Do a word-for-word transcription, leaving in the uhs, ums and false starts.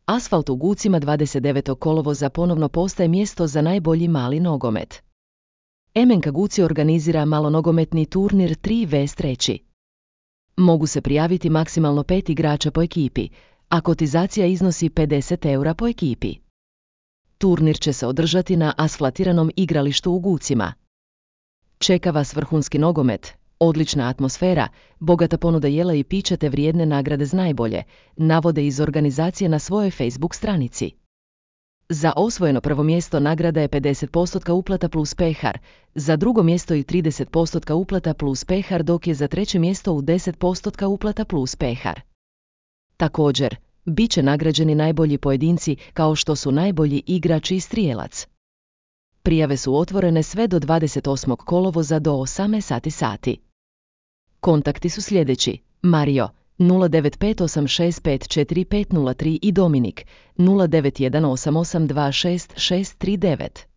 Asfalt u Gucima dvadeset devetog kolovoza ponovno postaje mjesto za najbolji mali nogomet. M N K Guci organizira malonogometni turnir tri versus tri. Mogu se prijaviti maksimalno pet igrača po ekipi, a kotizacija iznosi pedeset eura po ekipi. Turnir će se održati na asfaltiranom igralištu u Gucima. Čeka vas vrhunski nogomet, odlična atmosfera, bogata ponuda jela i pića te vrijedne nagrade za najbolje, navode iz organizacije na svojoj Facebook stranici. Za osvojeno prvo mjesto nagrada je pedeset posto uplata plus pehar, za drugo mjesto i trideset posto uplata plus pehar, dok je za treće mjesto u deset posto uplata plus pehar. Također, bit će nagrađeni najbolji pojedinci kao što su najbolji igrač i strijelac. Prijave su otvorene sve do dvadeset osmog kolovoza do osamnaest sati. Kontakti su sljedeći: Mario nula devet pet osam šest pet četiri pet nula tri i Dominik nula devet jedan osam osam dva šest šest tri devet.